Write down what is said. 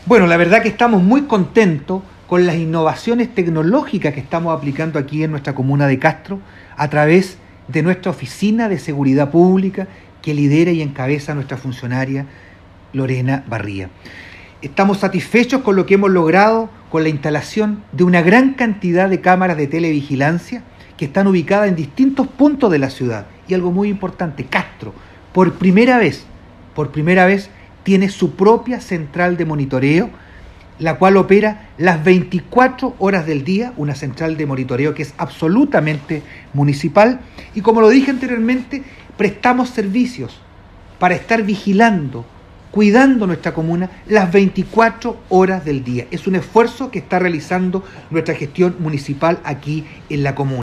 Bueno, la verdad que estamos muy contentos con las innovaciones tecnológicas que estamos aplicando aquí en nuestra comuna de Castro a través de nuestra Oficina de Seguridad Pública que lidera y encabeza nuestra funcionaria Lorena Barría. Estamos satisfechos con lo que hemos logrado con la instalación de una gran cantidad de cámaras de televigilancia que están ubicadas en distintos puntos de la ciudad. Y algo muy importante, Castro, por primera vez, tiene su propia central de monitoreo, la cual opera las 24 horas del día, una central de monitoreo que es absolutamente municipal. Y como lo dije anteriormente, prestamos servicios para estar vigilando, cuidando nuestra comuna las 24 horas del día. Es un esfuerzo que está realizando nuestra gestión municipal aquí en la comuna.